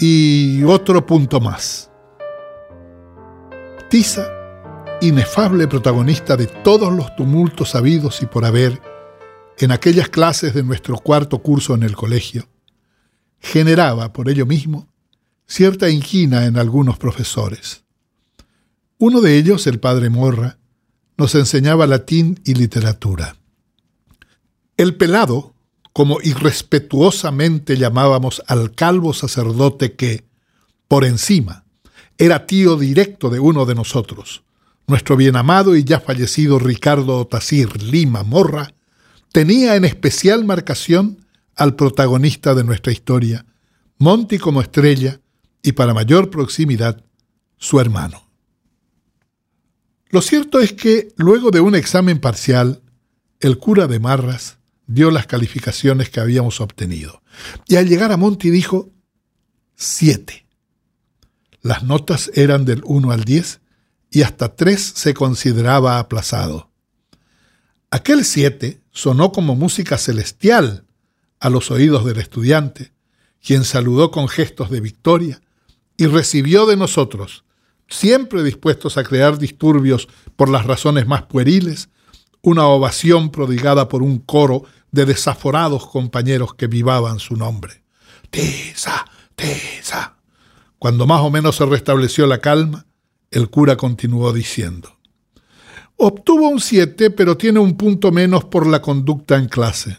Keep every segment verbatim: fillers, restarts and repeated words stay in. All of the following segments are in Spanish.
Y otro punto más. Tiza, inefable protagonista de todos los tumultos habidos y por haber en aquellas clases de nuestro cuarto curso en el colegio, generaba por ello mismo cierta inquina en algunos profesores. Uno de ellos, el padre Morra, nos enseñaba latín y literatura. El pelado, como irrespetuosamente llamábamos al calvo sacerdote que, por encima, era tío directo de uno de nosotros, nuestro bien amado y ya fallecido Ricardo Otacir Lima Morra, tenía en especial marcación al protagonista de nuestra historia, Monty como estrella y para mayor proximidad, su hermano. Lo cierto es que, luego de un examen parcial, el cura de Marras dio las calificaciones que habíamos obtenido. Y al llegar a Monty dijo, siete. Las notas eran del uno al diez y hasta tres se consideraba aplazado. Aquel siete sonó como música celestial a los oídos del estudiante, quien saludó con gestos de victoria y recibió de nosotros, siempre dispuestos a crear disturbios por las razones más pueriles, una ovación prodigada por un coro de desaforados compañeros que vivaban su nombre. ¡Tiza! ¡Tiza! Cuando más o menos se restableció la calma, el cura continuó diciendo: obtuvo un siete, pero tiene un punto menos por la conducta en clase.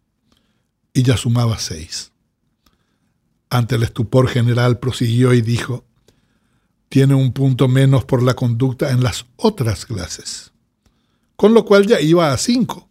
Y ya sumaba seis. Ante el estupor general prosiguió y dijo: tiene un punto menos por la conducta en las otras clases. Con lo cual ya iba a cinco.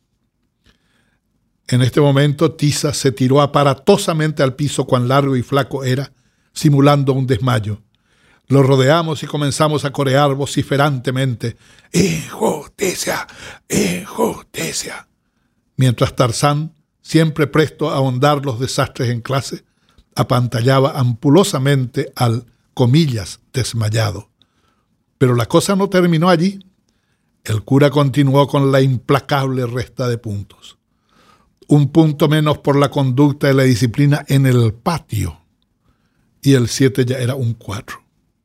En este momento Tiza se tiró aparatosamente al piso cuán largo y flaco era, simulando un desmayo. Lo rodeamos y comenzamos a corear vociferantemente: ¡injusticia! ¡Injusticia! Mientras Tarzán, siempre presto a ahondar los desastres en clase, apantallaba ampulosamente al, comillas, desmayado. Pero la cosa no terminó allí. El cura continuó con la implacable resta de puntos. Un punto menos por la conducta de la disciplina en el patio. Y el siete ya era un cuatro.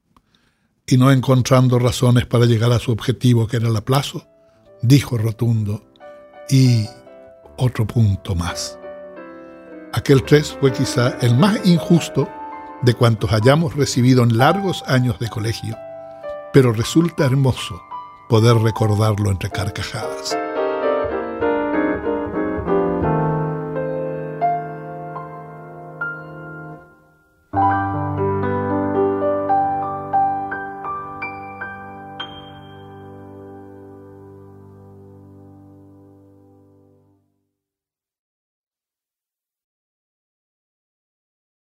Y no encontrando razones para llegar a su objetivo, que era el aplazo, dijo rotundo: y otro punto más. Aquel tres fue quizá el más injusto de cuantos hayamos recibido en largos años de colegio, pero resulta hermoso poder recordarlo entre carcajadas.